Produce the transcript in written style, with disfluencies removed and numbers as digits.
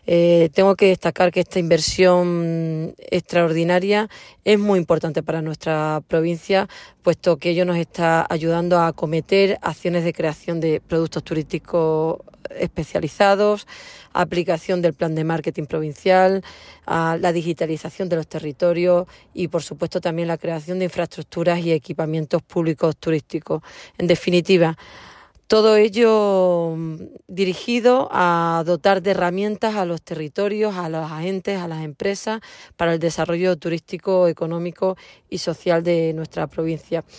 Tengo que destacar que esta inversión extraordinaria es muy importante para nuestra provincia, puesto que ello nos está ayudando a acometer acciones de creación de productos turísticos especializados, aplicación del plan de marketing provincial, a la digitalización de los territorios y, por supuesto, también la creación de infraestructuras y equipamientos públicos turísticos. En definitiva, todo ello dirigido a dotar de herramientas a los territorios, a los agentes, a las empresas para el desarrollo turístico, económico y social de nuestra provincia.